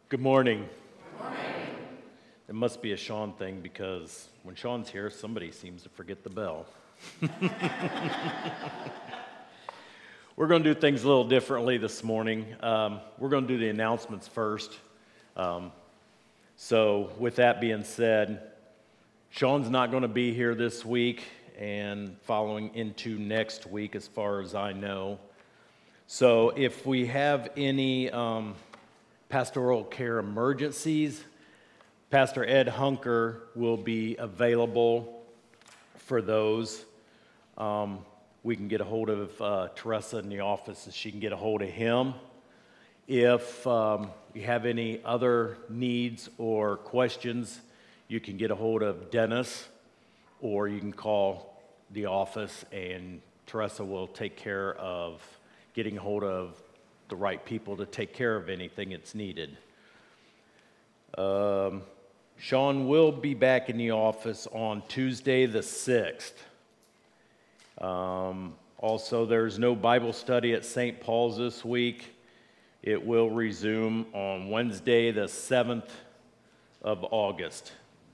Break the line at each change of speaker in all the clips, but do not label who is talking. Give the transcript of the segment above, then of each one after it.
Good morning. It must be a Sean thing because when Sean's here, somebody seems to forget the bell. We're going to do things a little differently this morning. We're going to do the announcements first. So with that being said, Sean's not going to be here this week and following into next week as far as I know. So if we have any pastoral care emergencies, Pastor Ed Hunker will be available for those. We can get a hold of Teresa in the office and she can get a hold of him. If you have any other needs or questions, you can get a hold of Dennis or you can call the office and Teresa will take care of getting a hold of the right people to take care of anything that's needed. Sean will be back in the office on Tuesday the 6th. Also, there's no Bible study at St. Paul's this week. It will resume on Wednesday the 7th of August.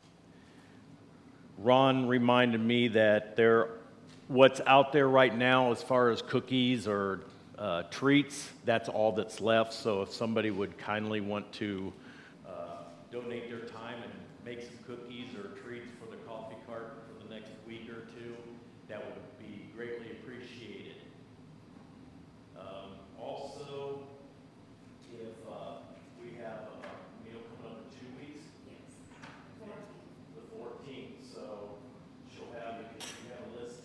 Ron reminded me that what's out there right now as far as cookies or treats, that's all that's left. So if somebody would kindly want to donate their time and make some cookies or treats for the coffee cart for the next week or two, that would be greatly appreciated. Also, if we have a meal coming up in 2 weeks, the 14th, so she'll have a list.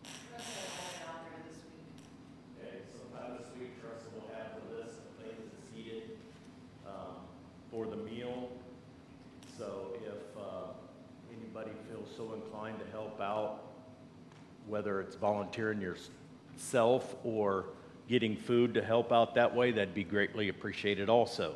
Okay, sometime this week, Teresa will have the list of things that's needed for the meal. So if anybody feels so inclined to help out, whether it's volunteering yourself or getting food to help out that way, that'd be greatly appreciated also.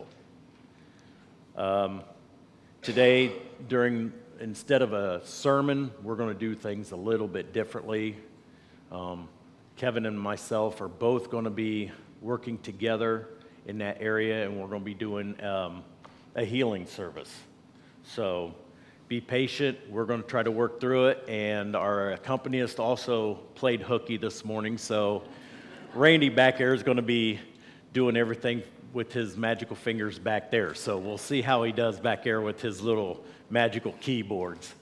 Today, instead of a sermon, we're going to do things a little bit differently. Kevin and myself are both going to be working together in that area, and we're going to be doing a healing service. So be patient. We're going to try to work through it. And our accompanist also played hooky this morning. So Randy back there is going to be doing everything with his magical fingers back there. So we'll see how he does back there with his little magical keyboards.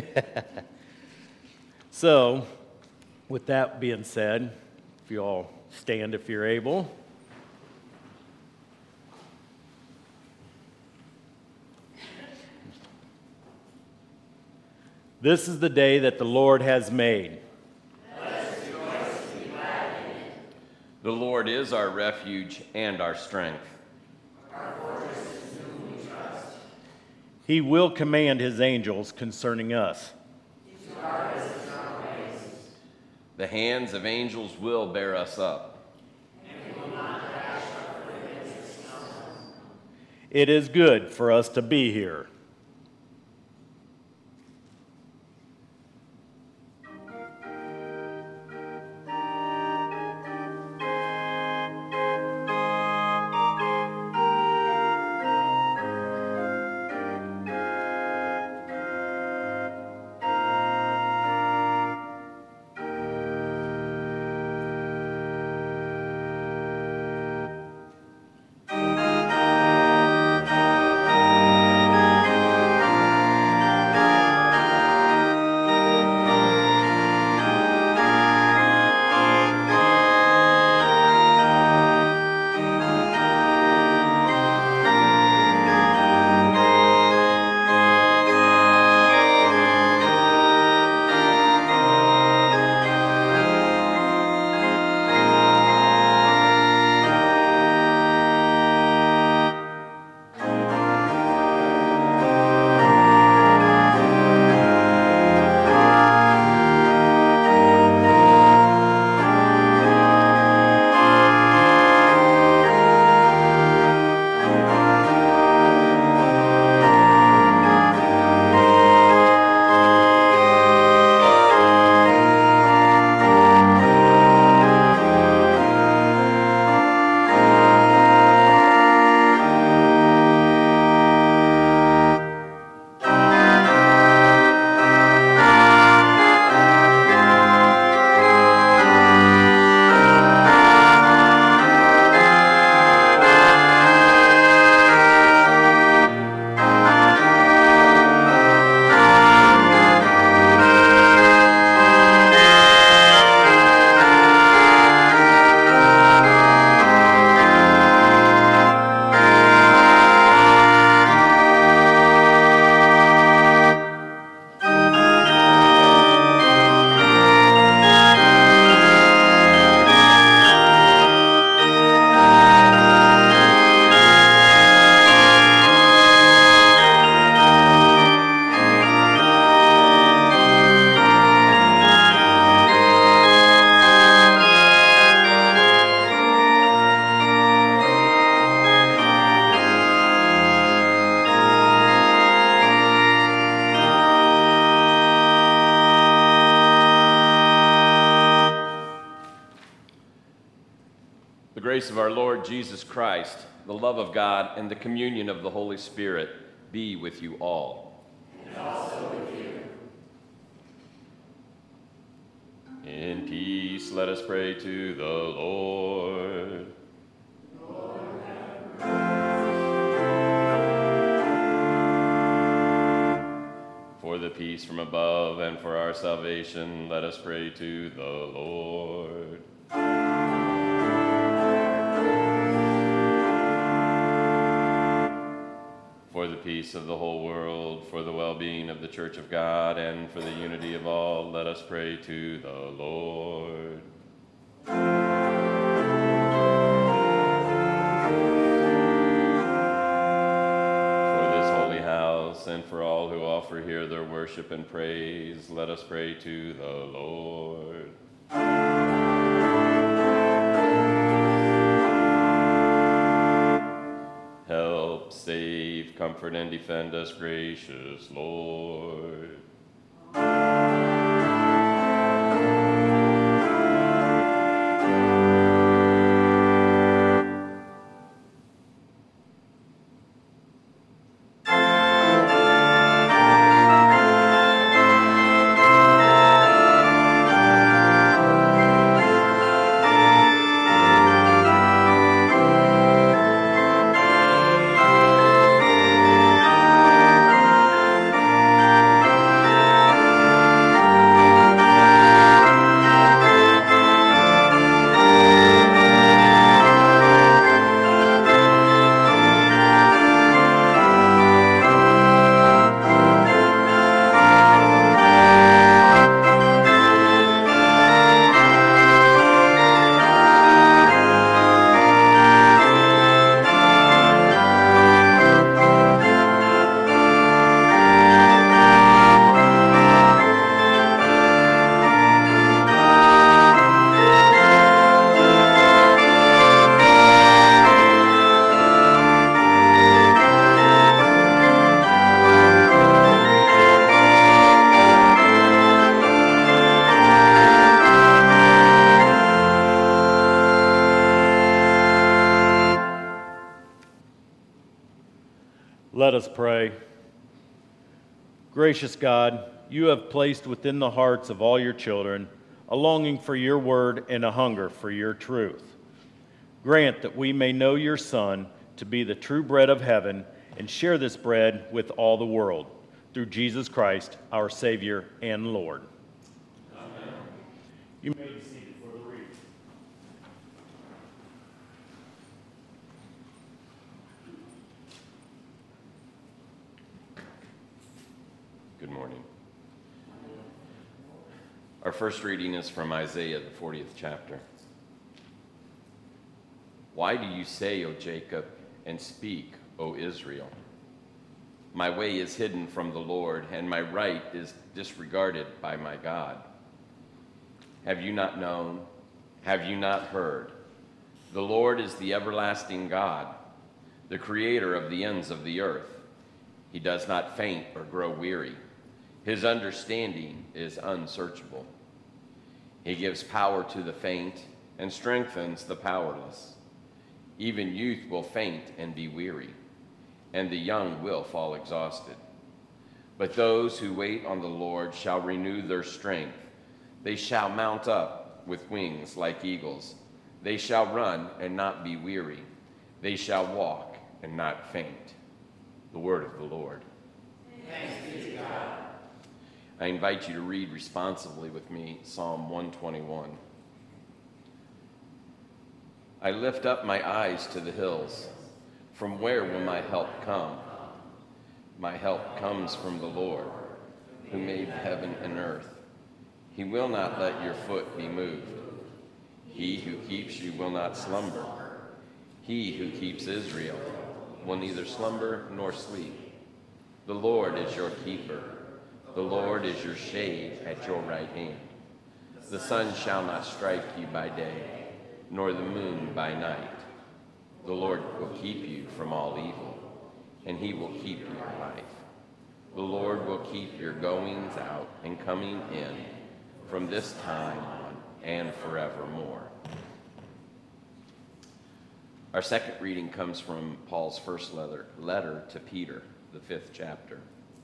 So with that being said, if you all stand if you're able. This is the day that the Lord has made.
Let us rejoice and be glad in it.
The Lord is our refuge and our strength.
Our fortress in whom we trust.
He will command his angels concerning us.
To guard us in our ways.
The hands of angels will bear us up.
And we will not dash our foot against a stone.
It is good for us to be here.
grace of our Lord Jesus Christ, the love of God, and the communion of the Holy Spirit be with you all.
And also with you.
In peace, let us pray to the Lord. For the peace from above and for our salvation, let us pray to the Lord. For the peace of the whole world, for the well-being of the Church of God, and for the unity of all, let us pray to the Lord. And for all who offer here their worship and praise, let us pray to the Lord. Help, save, comfort, and defend us, gracious Lord.
Let us pray. Gracious God, you have placed within the hearts of all your children a longing for your word and a hunger for your truth. Grant that we may know your Son to be the true bread of heaven and share this bread with all the world. Through Jesus Christ, our Savior and Lord.
Amen.
You may be seated for the reading.
Good morning. Our first reading is from Isaiah, the 40th chapter. Why do you say, O Jacob, and speak, O Israel? My way is hidden from the Lord, and my right is disregarded by my God. Have you not known? Have you not heard? The Lord is the everlasting God, the creator of the ends of the earth. He does not faint or grow weary. His understanding is unsearchable. He gives power to the faint and strengthens the powerless. Even youth will faint and be weary, and the young will fall exhausted. But those who wait on the Lord shall renew their strength. They shall mount up with wings like eagles. They shall run and not be weary. They shall walk and not faint. The word of the Lord.
Thanks be to God.
I invite you to read responsively with me Psalm 121. I lift up my eyes to the hills. From where will my help come? My help comes from the Lord, who made heaven and earth. He will not let your foot be moved. He who keeps you will not slumber. He who keeps Israel will neither slumber nor sleep. The Lord is your keeper. The Lord is your shade at your right hand. The sun shall not strike you by day, nor the moon by night. The Lord will keep you from all evil, and he will keep your life. The Lord will keep your goings out and coming in from this time on and forevermore. Our second reading comes from Paul's first letter to Peter, the 5th chapter.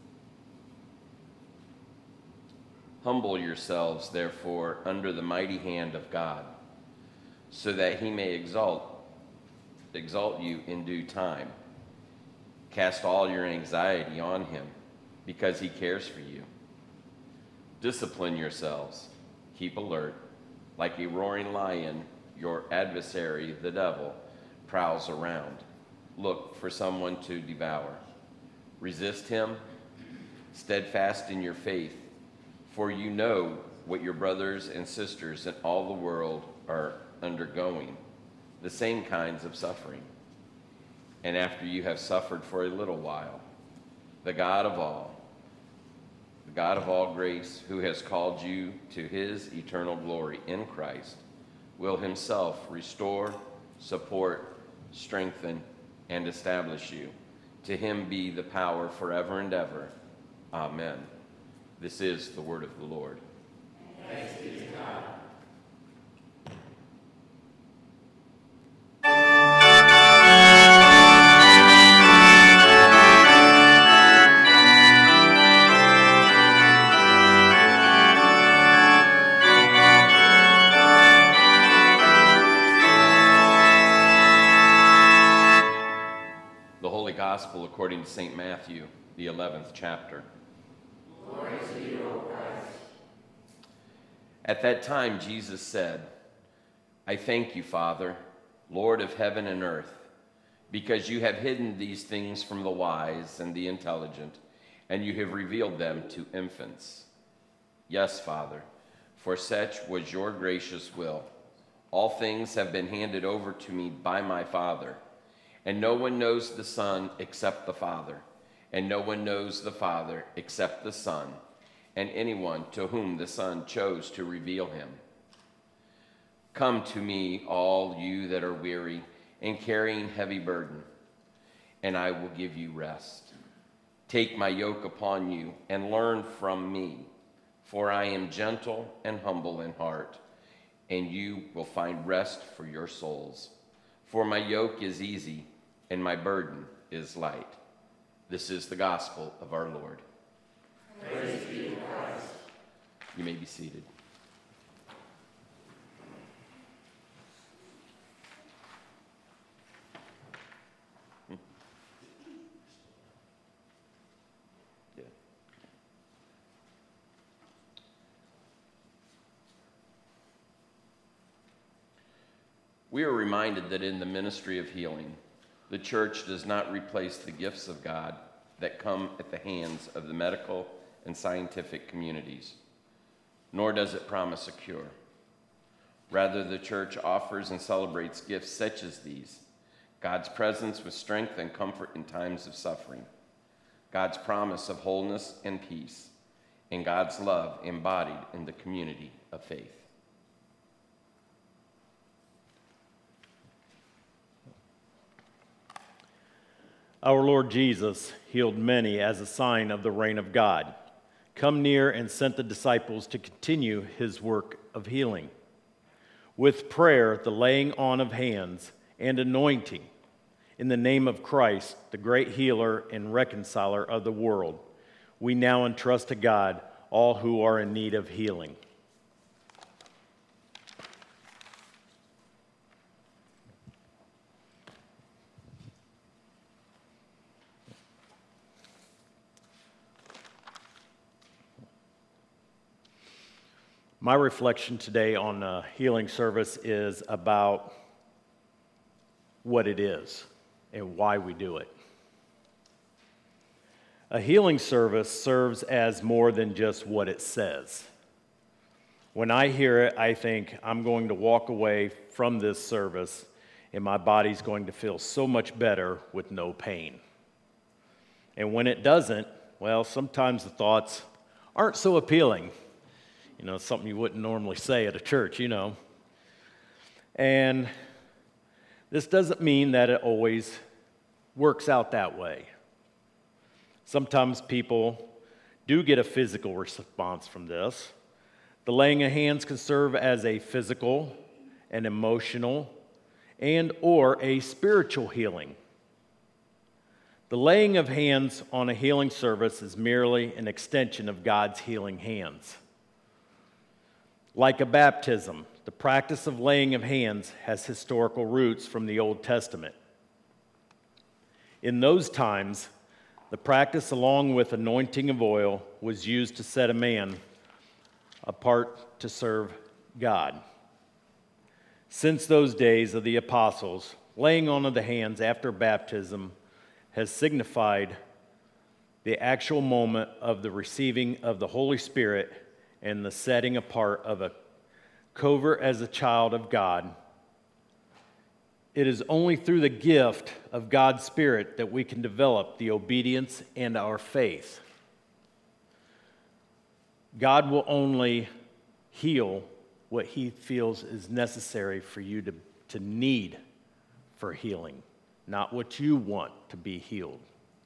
Humble yourselves, therefore, under the mighty hand of God, so that he may exalt you in due time. Cast all your anxiety on him, because he cares for you. Discipline yourselves, keep alert. Like a roaring lion, your adversary, the devil, prowls around. Look for someone to devour. Resist him, steadfast in your faith, for you know what your brothers and sisters in all the world are undergoing, the same kinds of suffering. And after you have suffered for a little while, the God of all grace, who has called you to his eternal glory in Christ, will himself restore, support, strengthen, and establish you. To him be the power forever and ever. Amen. This is the word of the Lord.
Thanks be to God.
The Holy Gospel according to St. Matthew, the 11th chapter.
Glory to you, O Christ.
At that time, Jesus said, I thank you, Father, Lord of heaven and earth, because you have hidden these things from the wise and the intelligent, and you have revealed them to infants. Yes, Father, for such was your gracious will. All things have been handed over to me by my Father, and no one knows the Son except the Father, and no one knows the Father except the Son, and anyone to whom the Son chose to reveal him. Come to me, all you that are weary and carrying heavy burden, and I will give you rest. Take my yoke upon you and learn from me, for I am gentle and humble in heart, and you will find rest for your souls. For my yoke is easy and my burden is light. This is the gospel of our Lord.
Praise be to Christ.
You may be seated. Yeah. We are reminded that in the ministry of healing, the church does not replace the gifts of God that come at the hands of the medical and scientific communities, nor does it promise a cure. Rather, the church offers and celebrates gifts such as these: God's presence with strength and comfort in times of suffering, God's promise of wholeness and peace, and God's love embodied in the community of faith.
Our Lord Jesus healed many as a sign of the reign of God, come near and sent the disciples to continue his work of healing. With prayer, the laying on of hands, and anointing, in the name of Christ, the great healer and reconciler of the world, we now entrust to God all who are in need of healing. My reflection today on the healing service is about what it is and why we do it. A healing service serves as more than just what it says. When I hear it, I think I'm going to walk away from this service and my body's going to feel so much better with no pain. And when it doesn't, well, sometimes the thoughts aren't so appealing. You know, something you wouldn't normally say at a church, you know. And this doesn't mean that it always works out that way. Sometimes people do get a physical response from this. The laying of hands can serve as a physical, an emotional, and or a spiritual healing. The laying of hands on a healing service is merely an extension of God's healing hands. Like a baptism, the practice of laying of hands has historical roots from the Old Testament. In those times, the practice, along with anointing of oil, was used to set a man apart to serve God. Since those days of the apostles, laying on of the hands after baptism has signified the actual moment of the receiving of the Holy Spirit and the setting apart of a covert as a child of God. It is only through the gift of God's Spirit that we can develop the obedience and our faith. God will only heal what He feels is necessary for you to need for healing, not what you want to be healed.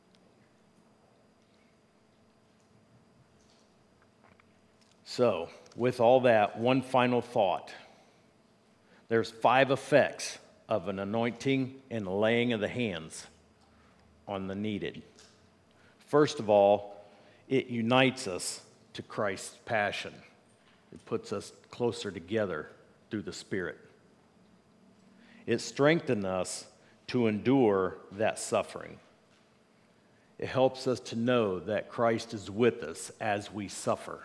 So, with all that, one final thought. There's 5 effects of an anointing and laying of the hands on the needed. First of all, it unites us to Christ's passion. It puts us closer together through the Spirit. It strengthens us to endure that suffering. It helps us to know that Christ is with us as we suffer.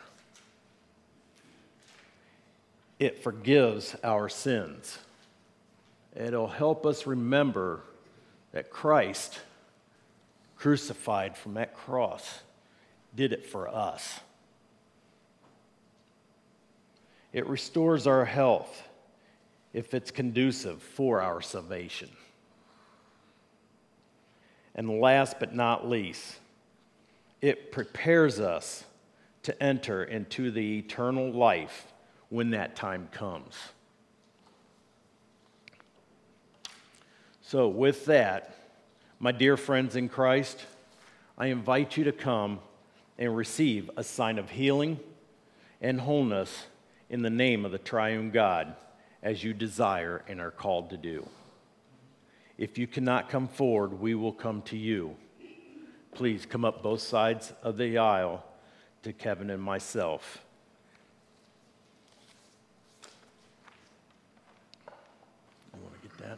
It forgives our sins. It'll help us remember that Christ, crucified from that cross, did it for us. It restores our health if it's conducive for our salvation. And last but not least, it prepares us to enter into the eternal life when that time comes. So with that, my dear friends in Christ, I invite you to come and receive a sign of healing and wholeness in the name of the triune God, as you desire and are called to do. If you cannot come forward, we will come to you. Please come up both sides of the aisle to Kevin and myself. You want to get that?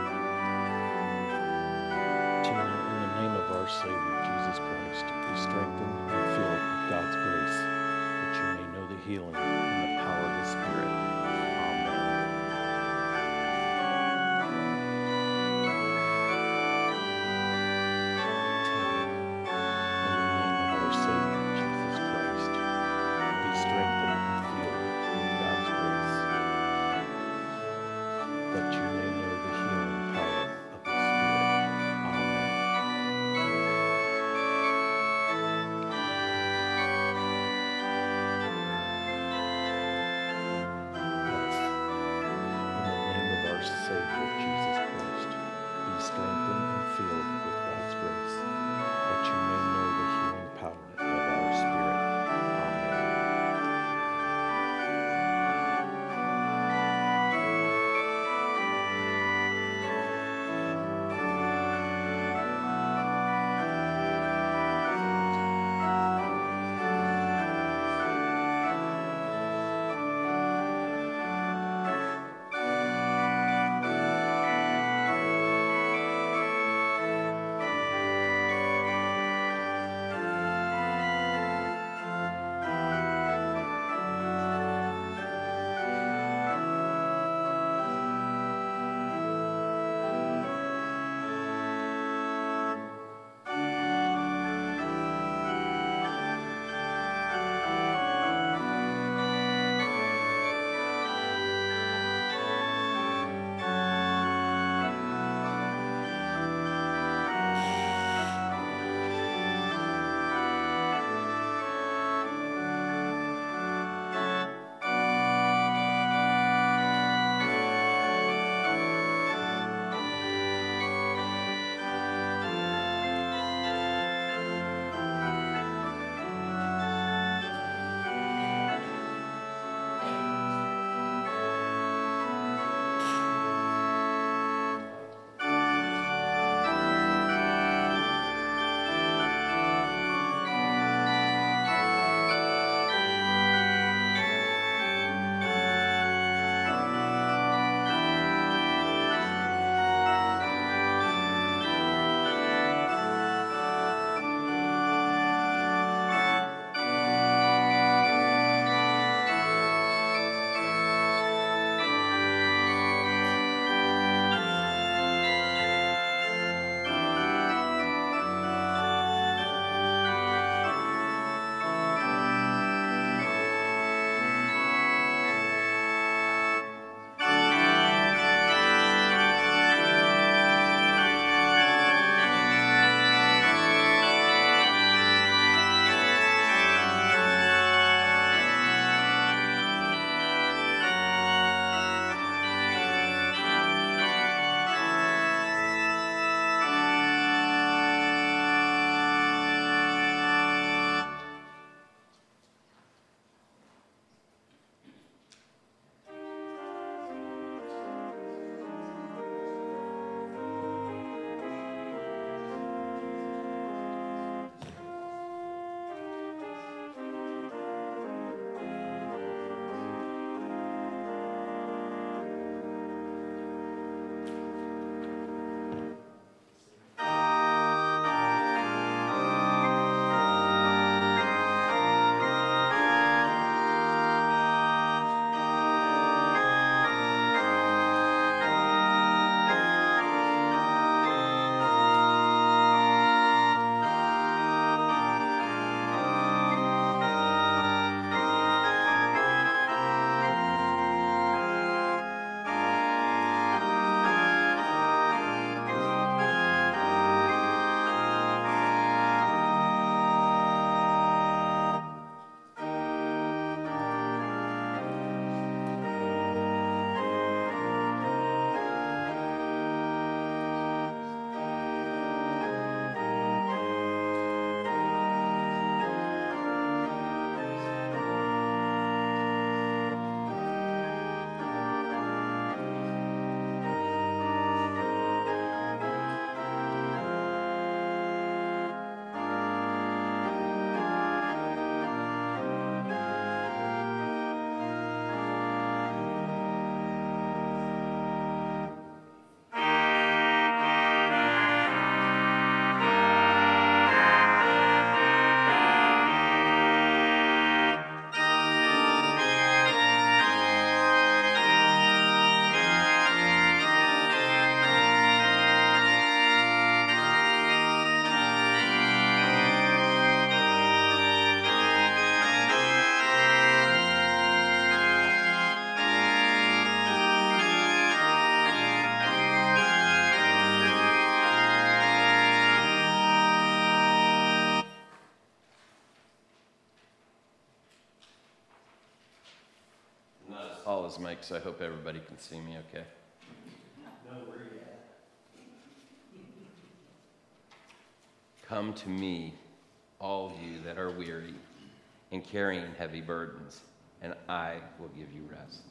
Tina, in the name of our Savior, Jesus Christ, we strengthen
install his mic, so I hope everybody can see me okay. Come to me, all you that are weary and carrying heavy burdens, and I will give you rest.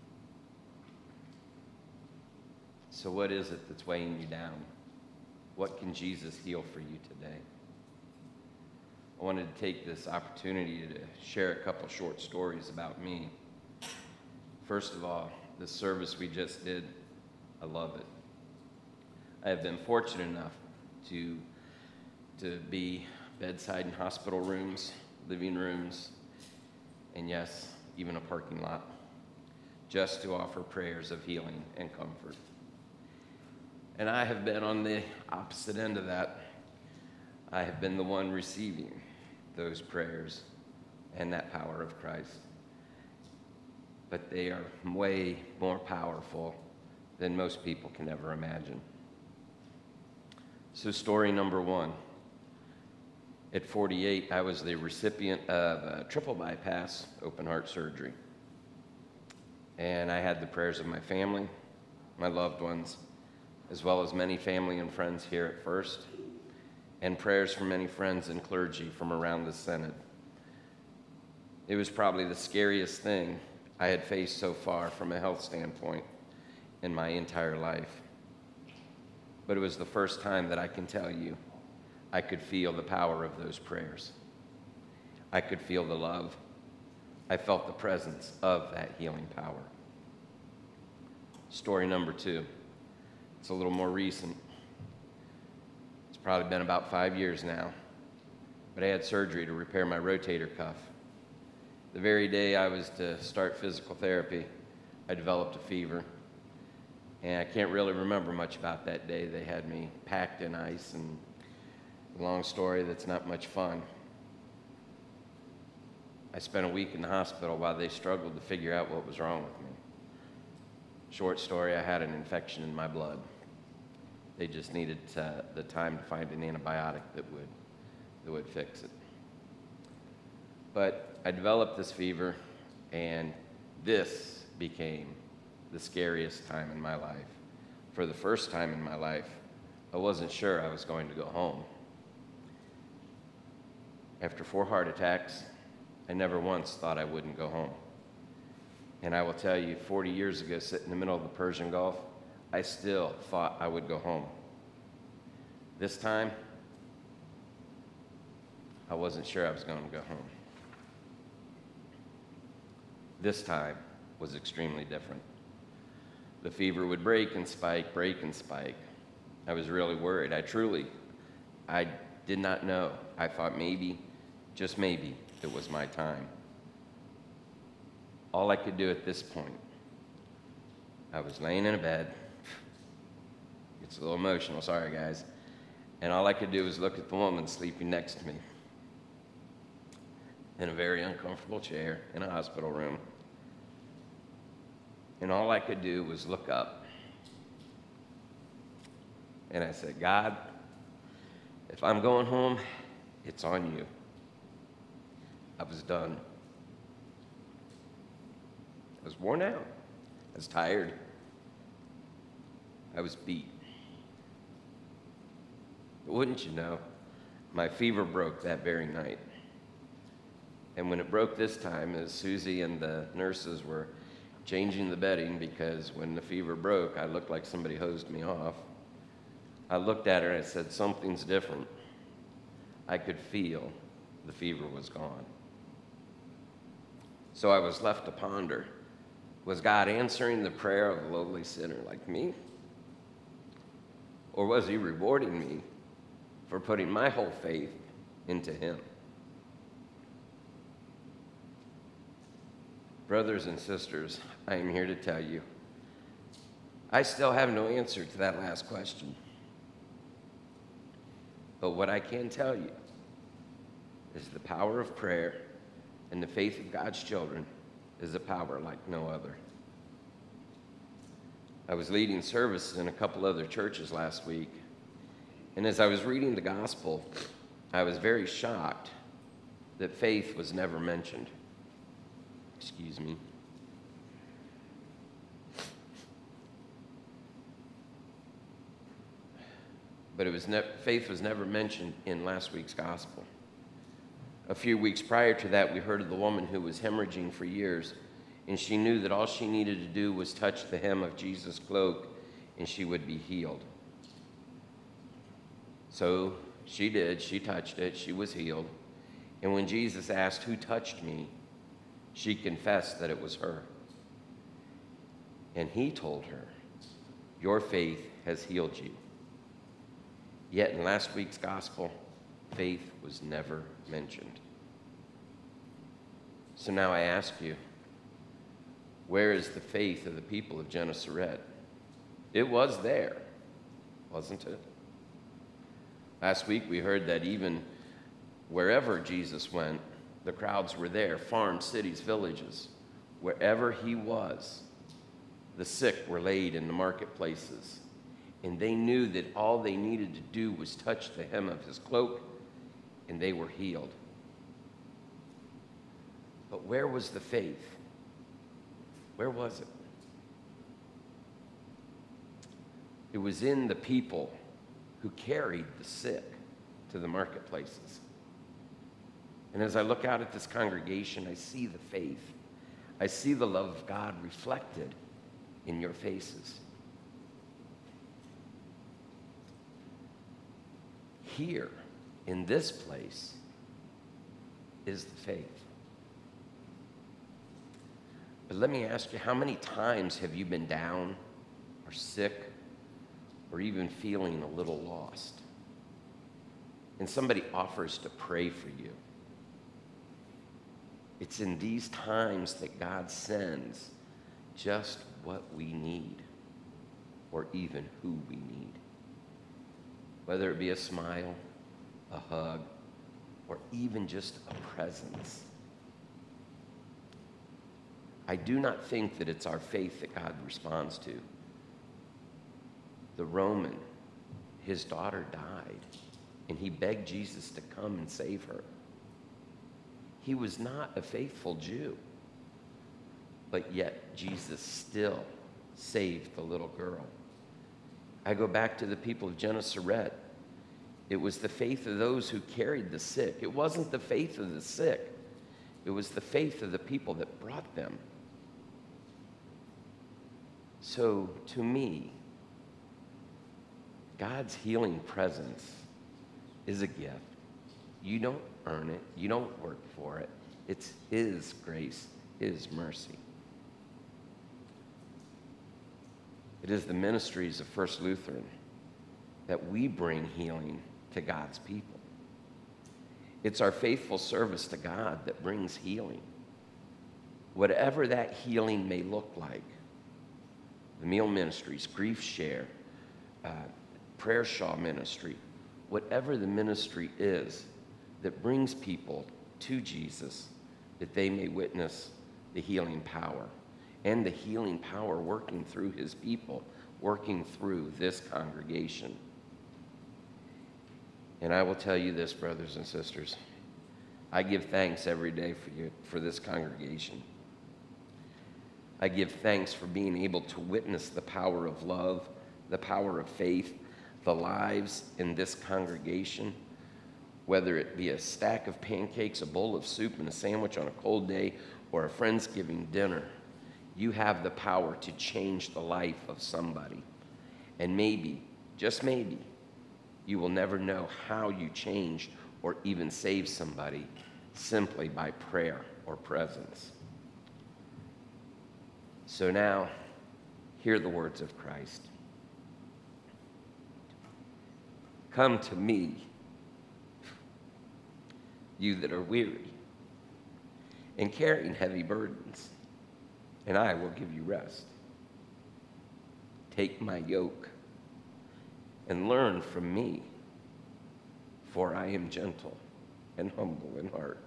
So what is it that's weighing you down? What can Jesus heal for you today? I wanted to take this opportunity to share a couple short stories about me. First of all, the service we just did, I love it. I have been fortunate enough to be bedside in hospital rooms, living rooms, and yes, even a parking lot, just to offer prayers of healing and comfort. And I have been on the opposite end of that. I have been the one receiving those prayers and that power of Christ. But they are way more powerful than most people can ever imagine. So story number one. At 48, I was the recipient of a triple bypass open heart surgery. And I had the prayers of my family, my loved ones, as well as many family and friends here at First, and prayers from many friends and clergy from around the Synod. It was probably the scariest thing I had faced so far from a health standpoint in my entire life. But it was the first time that I can tell you I could feel the power of those prayers. I could feel the love. I felt the presence of that healing power. Story number two. It's a little more recent. It's probably been about 5 years now. But I had surgery to repair my rotator cuff. The very day I was to start physical therapy, I developed a fever. And I can't really remember much about that day. They had me packed in ice, and a long story that's not much fun. I spent a week in the hospital while they struggled to figure out what was wrong with me. Short story, I had an infection in my blood. They just needed the time to find an antibiotic that would fix it. But I developed this fever, and this became the scariest time in my life. For the first time in my life, I wasn't sure I was going to go home. After 4 heart attacks, I never once thought I wouldn't go home. And I will tell you, 40 years ago, sitting in the middle of the Persian Gulf, I still thought I would go home. This time, I wasn't sure I was going to go home. This time was extremely different. The fever would break and spike, break and spike. I was really worried. I did not know. I thought maybe, just maybe, it was my time. All I could do at this point, I was laying in a bed. It's a little emotional, sorry guys. And all I could do was look at the woman sleeping next to me in a very uncomfortable chair in a hospital room. And all I could do was look up. And I said, God, if I'm going home, it's on you. I was done. I was worn out. I was tired. I was beat. But wouldn't you know, my fever broke that very night. And when it broke this time, as Susie and the nurses were changing the bedding, because when the fever broke, I looked like somebody hosed me off, I looked at her and I said, something's different. I could feel the fever was gone. So I was left to ponder, was God answering the prayer of a lowly sinner like me? Or was he rewarding me for putting my whole faith into him? Brothers and sisters, I am here to tell you, I still have no answer to that last question. But what I can tell you is the power of prayer and the faith of God's children is a power like no other. I was leading services in a couple other churches last week, and as I was reading the gospel, I was very shocked that faith was never mentioned. Excuse me. but faith was never mentioned in last week's gospel. A few weeks prior to that, we heard of the woman who was hemorrhaging for years, and she knew that all she needed to do was touch the hem of Jesus' cloak, and she would be healed. So she did. She touched it. She was healed. And when Jesus asked, "Who touched me?" she confessed that it was her. And he told her, "Your faith has healed you." Yet in last week's gospel, faith was never mentioned. So now I ask you, where is the faith of the people of Gennesaret? It was there, wasn't it? Last week we heard that even wherever Jesus went, the crowds were there, farms, cities, villages. Wherever he was, the sick were laid in the marketplaces. And they knew that all they needed to do was touch the hem of his cloak, and they were healed. But where was the faith? Where was it? It was in the people who carried the sick to the marketplaces. And as I look out at this congregation, I see the faith. I see the love of God reflected in your faces. Here, in this place, is the faith. But let me ask you, how many times have you been down or sick or even feeling a little lost? And somebody offers to pray for you. It's in these times that God sends just what we need, or even who we need. Whether it be a smile, a hug, or even just a presence. I do not think that it's our faith that God responds to. The Roman, his daughter died, and he begged Jesus to come and save her. He was not a faithful Jew, but yet Jesus still saved the little girl. I go back to the people of Gennesaret. It was the faith of those who carried the sick. It wasn't the faith of the sick. It was the faith of the people that brought them. So to me, God's healing presence is a gift. You don't earn it. You don't work for it. It's his grace, his mercy. It is the ministries of First Lutheran that we bring healing to God's people. It's our faithful service to God that brings healing. Whatever that healing may look like, the meal ministries, grief share, prayer shawl ministry, whatever the ministry is that brings people to Jesus, that they may witness the healing power and the healing power working through his people, working through this congregation. And I will tell you this, brothers and sisters, I give thanks every day for this congregation. I give thanks for being able to witness the power of love, the power of faith, the lives in this congregation, whether it be a stack of pancakes, a bowl of soup, and a sandwich on a cold day, or a Friendsgiving dinner. You have the power to change the life of somebody. And maybe, just maybe, you will never know how you changed or even saved somebody simply by prayer or presence. So now, hear the words of Christ. Come to me, you that are weary and carrying heavy burdens, and I will give you rest. Take my yoke and learn from me, for I am gentle and humble in heart,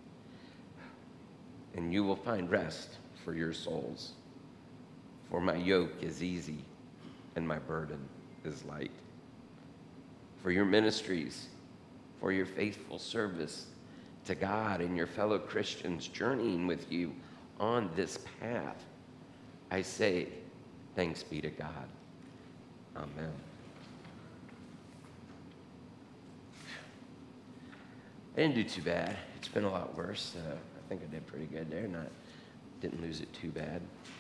and you will find rest for your souls. For my yoke is easy and my burden is light. For your ministries, for your faithful service to God and your fellow Christians journeying with you on this path, I say, thanks be to God. Amen.
I didn't do too bad. It's been a lot worse. I think I did pretty good there. Didn't lose it too bad.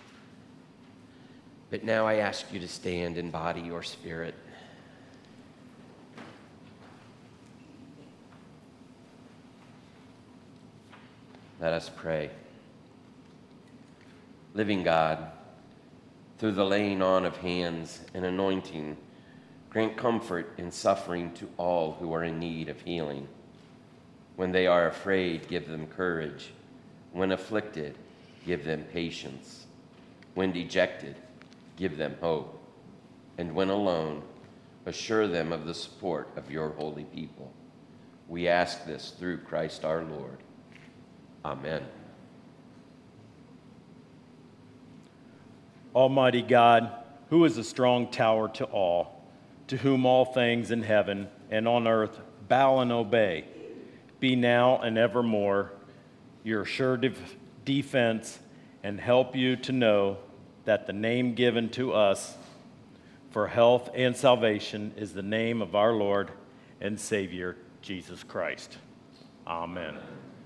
But now I ask you to stand in body or spirit. Let us pray. Living God, through the laying on of hands and anointing, grant comfort in suffering to all who are in need of healing. When they are afraid, give them courage. When afflicted, give them patience. When dejected, give them hope. And when alone, assure them of the support of your holy people. We ask this through Christ our Lord. Amen.
Almighty God, who is a strong tower to all, to whom all things in heaven and on earth bow and obey, be now and evermore your sure defense, and help you to know that the name given to us for health and salvation is the name of our Lord and Savior, Jesus Christ. Amen.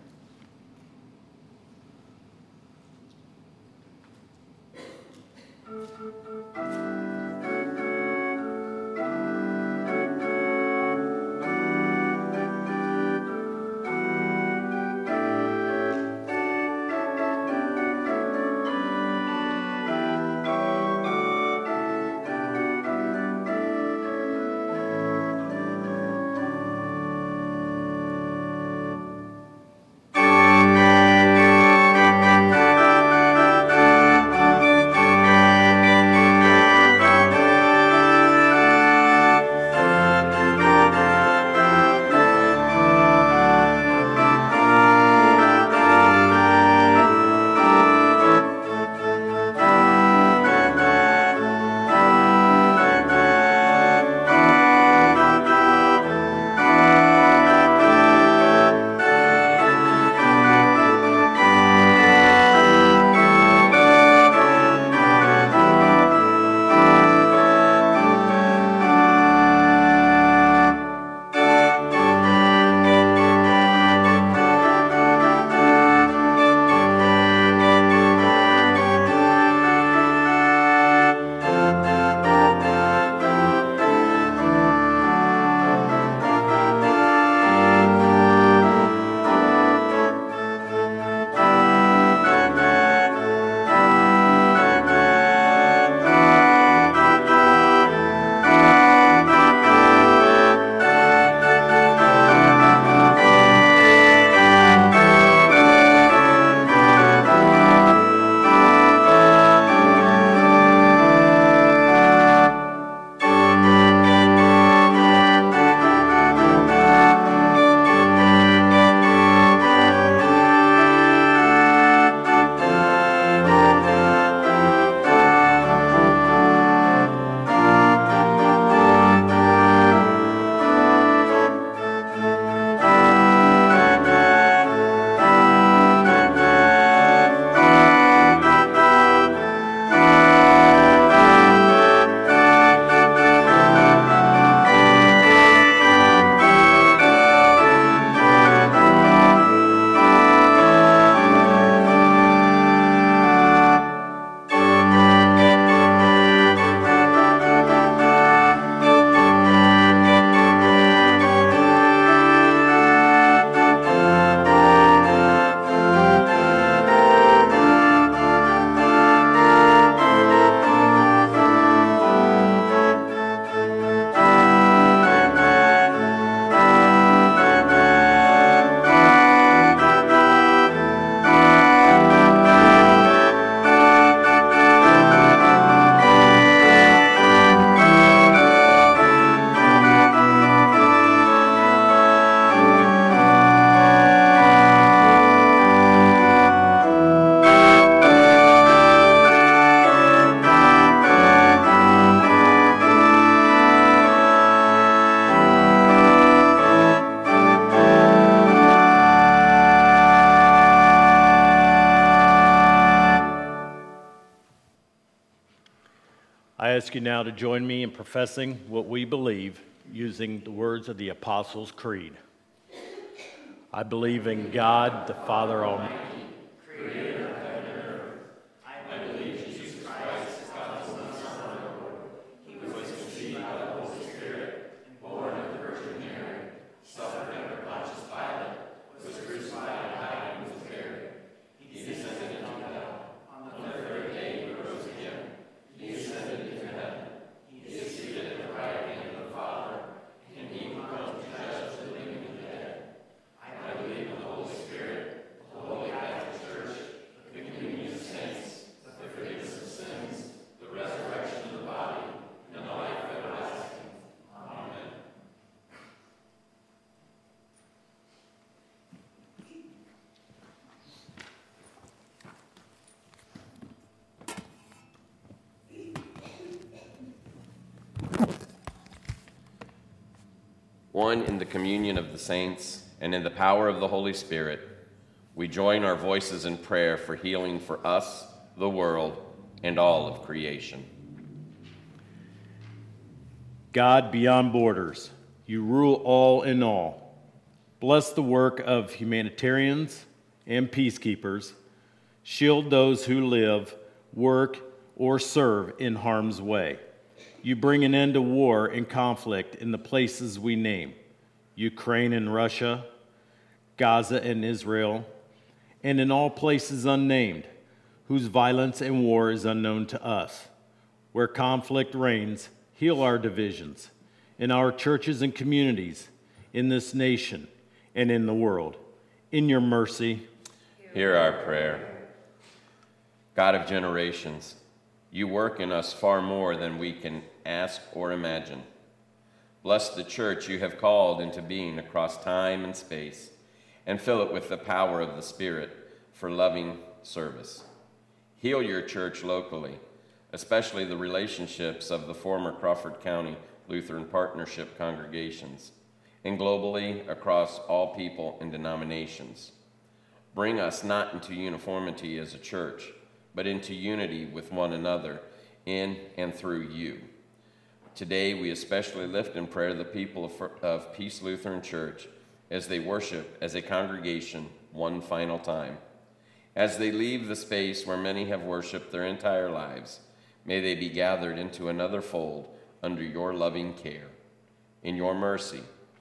I ask you now to join me in professing what we believe using the words of the Apostles' Creed. I believe in God, the Father Almighty.
One in the communion of the saints and in the power of the Holy Spirit, we join our voices in prayer for healing for us, the world, and all of creation.
God beyond borders, you rule all in all. Bless the work of humanitarians and peacekeepers. Shield those who live, work, or serve in harm's way. You bring an end to war and conflict in the places we name: Ukraine and Russia, Gaza and Israel, and in all places unnamed, whose violence and war is unknown to us. Where conflict reigns, heal our divisions in our churches and communities, in this nation and in the world. In your mercy,
hear our prayer. God of generations, you work in us far more than we can ask or imagine. Bless the church you have called into being across time and space, and fill it with the power of the Spirit for loving service. Heal your church locally, especially the relationships of the former Crawford County Lutheran Partnership congregations, and globally across all people and denominations. Bring us not into uniformity as a church, but into unity with one another in and through you. Today, we especially lift in prayer the people of Peace Lutheran Church as they worship as a congregation one final time. As they leave the space where many have worshiped their entire lives, may they be gathered into another fold under your loving care. In your mercy,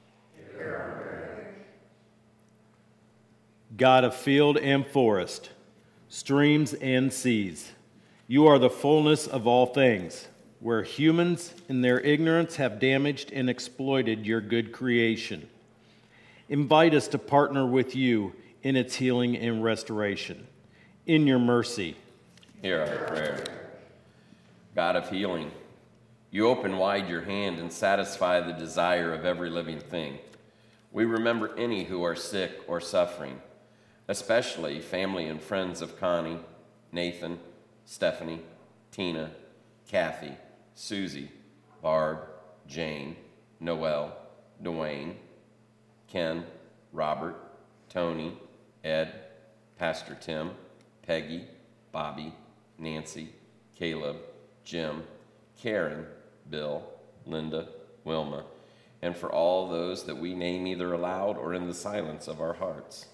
God of field and forest, streams and seas, you are the fullness of all things. Where humans in their ignorance have damaged and exploited your good creation, invite us to partner with you in its healing and restoration. In your mercy,
hear our prayer. God of healing, you open wide your hand and satisfy the desire of every living thing. We remember any who are sick or suffering, especially family and friends of Connie, Nathan, Stephanie, Tina, Kathy, Susie, Barb, Jane, Noel, Dwayne, Ken, Robert, Tony, Ed, Pastor Tim, Peggy, Bobby, Nancy, Caleb, Jim, Karen, Bill, Linda, Wilma, and for all those that we name either aloud or in the silence of our hearts.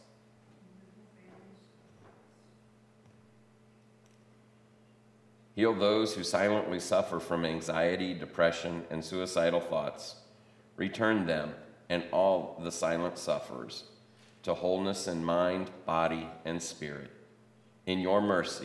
Heal those who silently suffer from anxiety, depression, and suicidal thoughts. Return them and all the silent sufferers to wholeness in mind, body, and spirit. In your mercy,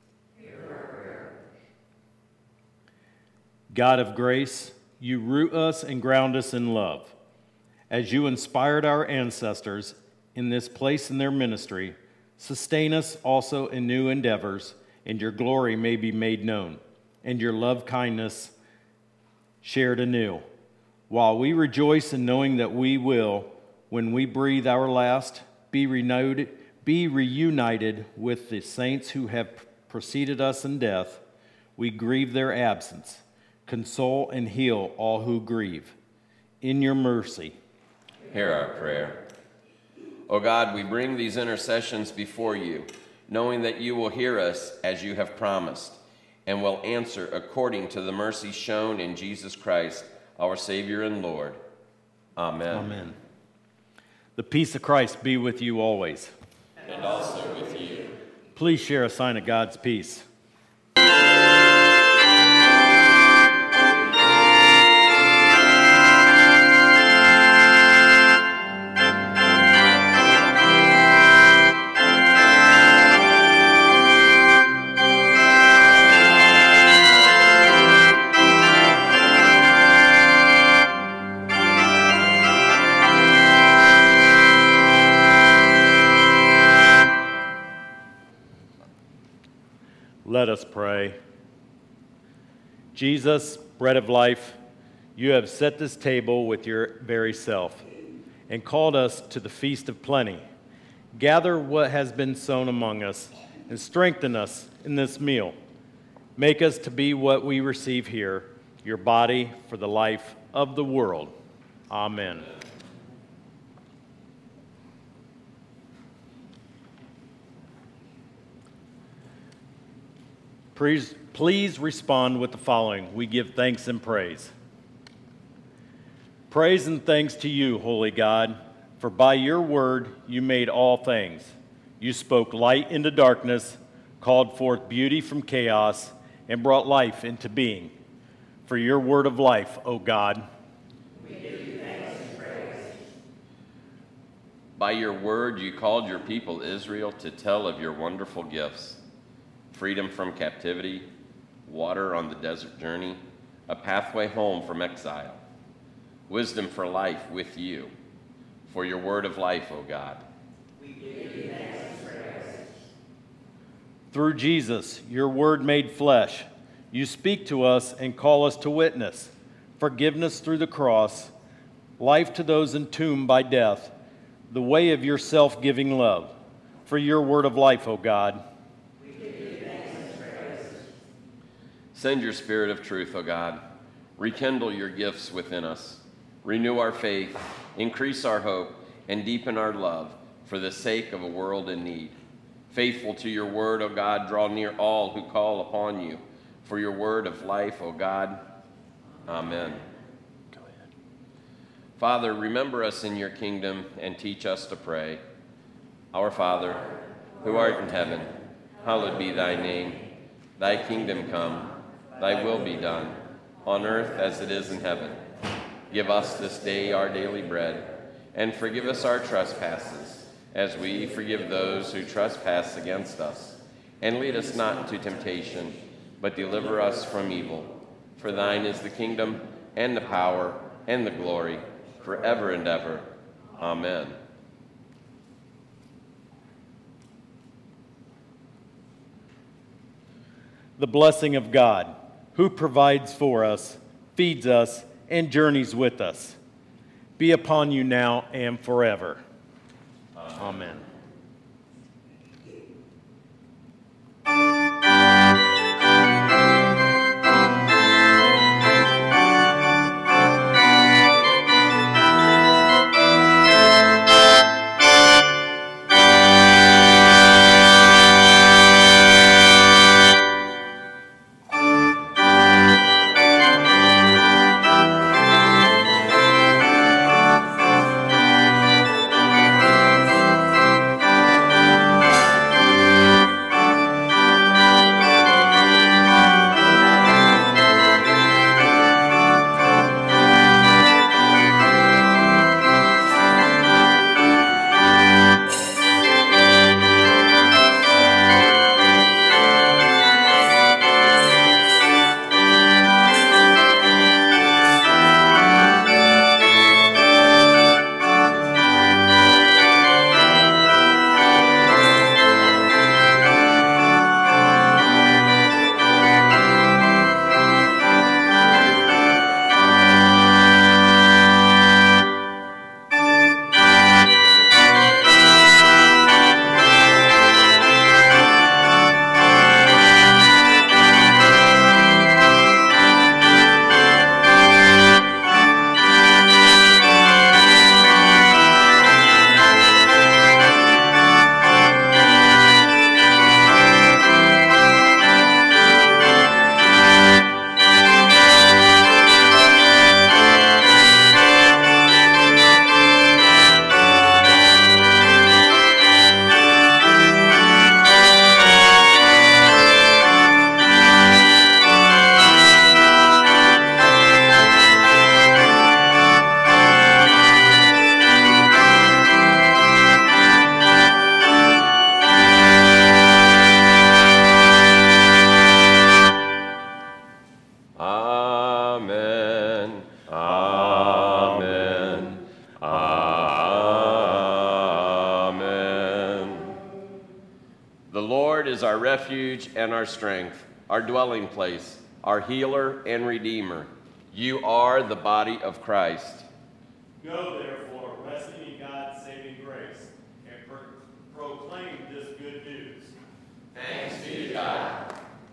God of grace, you root us and ground us in love. As you inspired our ancestors in this place in their ministry, sustain us also in new endeavors, and your glory may be made known, and your love kindness shared anew, while we rejoice in knowing that we will, when we breathe our last, be reunited with the saints who have preceded us in death. We grieve their absence. Console and heal all who grieve. In your mercy,
hear our prayer. O God, we bring these intercessions before you, knowing that you will hear us as you have promised, and will answer according to the mercy shown in Jesus Christ, our Savior and Lord. Amen.
Amen. The peace of Christ be with you always.
And also with you.
Please share a sign of God's peace. Let us pray. Jesus, bread of life, you have set this table with your very self and called us to the feast of plenty. Gather what has been sown among us and strengthen us in this meal. Make us to be what we receive here, your body for the life of the world. Amen. Please respond with the following. We give thanks and praise. Praise and thanks to you, holy God, for by your word you made all things. You spoke light into darkness, called forth beauty from chaos, and brought life into being. For your word of life, O God.
We give you thanks and praise.
By your word you called your people Israel to tell of your wonderful gifts. Freedom from captivity, water on the desert journey, a pathway home from exile, wisdom for life with you, for your word of life, O God.
We give you thanks and praise.
Through Jesus, your word made flesh, you speak to us and call us to witness, forgiveness through the cross, life to those entombed by death, the way of your self-giving love, for your word of life, O God.
Send your spirit of truth, O God. Rekindle your gifts within us. Renew our faith, increase our hope, and deepen our love for the sake of a world in need. Faithful to your word, O God, draw near all who call upon you. For your word of life, O God. Amen.
Go ahead.
Father, remember us in your kingdom and teach us to pray. Our Father, who art in heaven, hallowed be thy name. Thy kingdom come. Thy will be done, on earth as it is in heaven. Give us this day our daily bread, and forgive us our trespasses, as we forgive those who trespass against us. And lead us not into temptation, but deliver us from evil. For thine is the kingdom, and the power, and the glory, forever and ever. Amen.
The blessing of God, who provides for us, feeds us, and journeys with us, be upon you now and forever. Amen.
is our refuge and our strength, our dwelling place, our healer and redeemer. You are the body of Christ.
Go, therefore, resting in God's saving grace, and proclaim this good news.
Thanks be to God.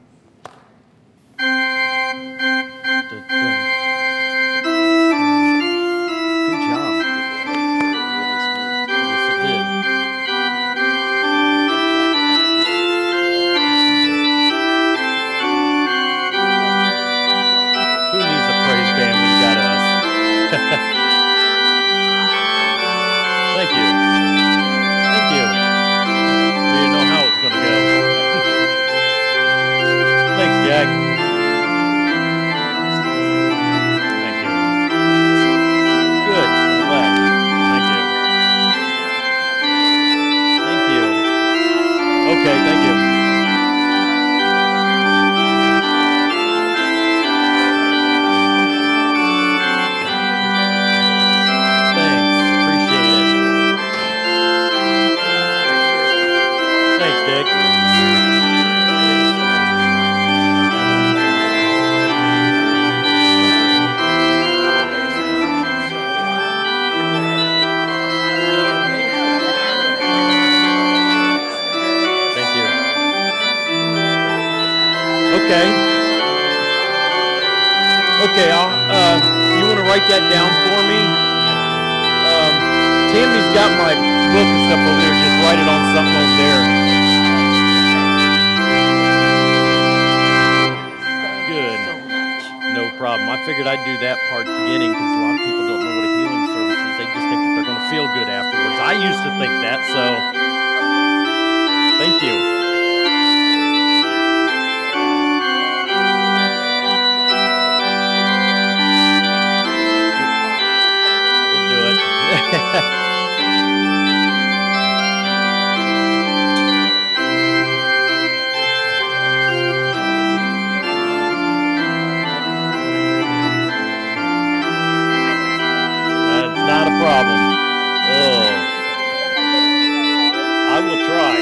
Good job. Yes, it did. Who needs a praise band? We've got us. Thank you. Thank you. We didn't know how it was going to go. Thanks, Jack. Thank you. Good. I'm glad. Thank you. Thank you. Okay, thank you. Thanks. Appreciate it. Thanks, Dick. Thank you. Okay. Okay, you want to write that down for me? Tammy's got my book and stuff over there. Just write it on something over there. Good. No problem. I figured I'd do that part at the beginning because a lot of people don't know what a healing service is. They just think that they're going to feel good afterwards. I used to think that, so thank you. We'll do it. That's not a problem. Oh, I will try.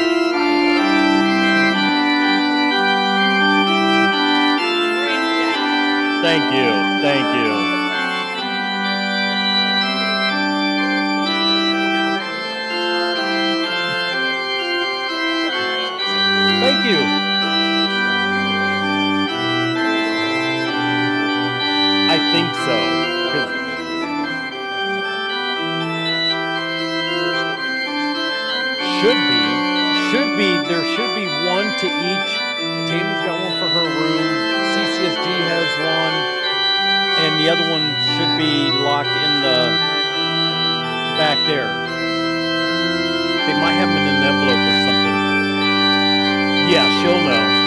Thank you. Thank you. Thank you. I think so. 'Cause there should be one to each. Tammy's got one for her room. CCSG has one. And the other one should be locked in the back there. They might have them in an envelope or something. Yeah, she'll know.